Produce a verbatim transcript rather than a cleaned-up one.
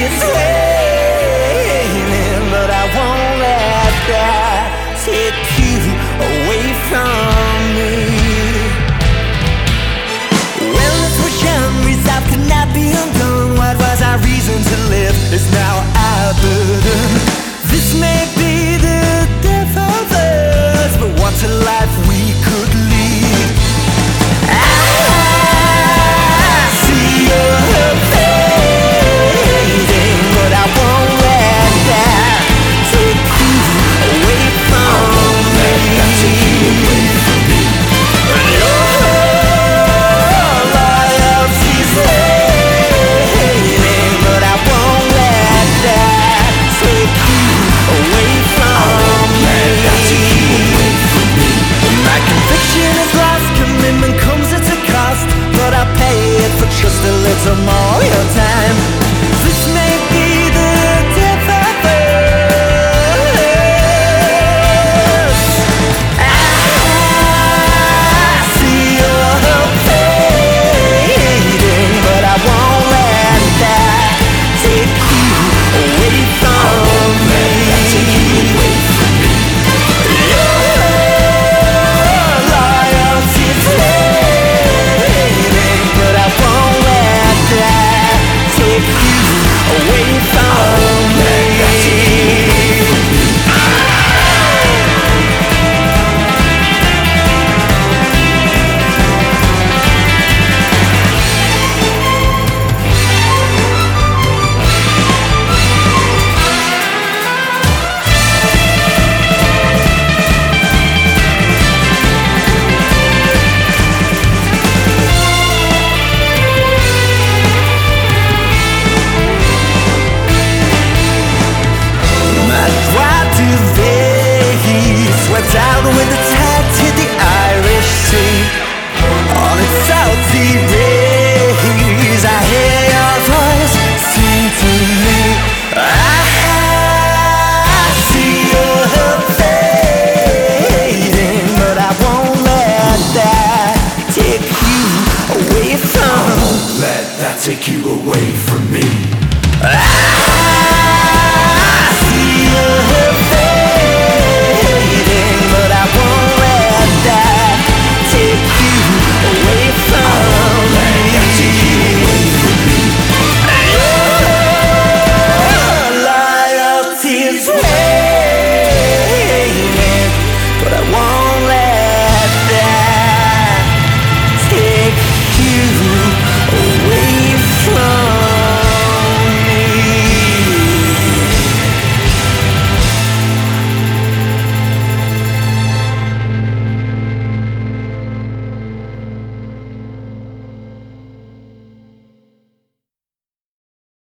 is waiting, but I won't let that take you away from me. When this was young, resolve could not be undone. What was our reason to live is now our burden. This may be the death of us, but what a life we could lead. I see your fading, but I won't let that take you away from me. And your loyalty's fading, but I won't let that take you away from me. My conviction is lost, commitment comes at a cost, but I'll pay it for just a little more your time. This may be the death of us. I see your fading, but I won't let that take you away from me. Your loyalty's fading, but I won't let that take you away from me. My droit de vie swept out when the tide hit the Irish Sea. On its salty rays, I hear your voice sing to me. I see your fading, but I won't let that take you away from. Let that take you away.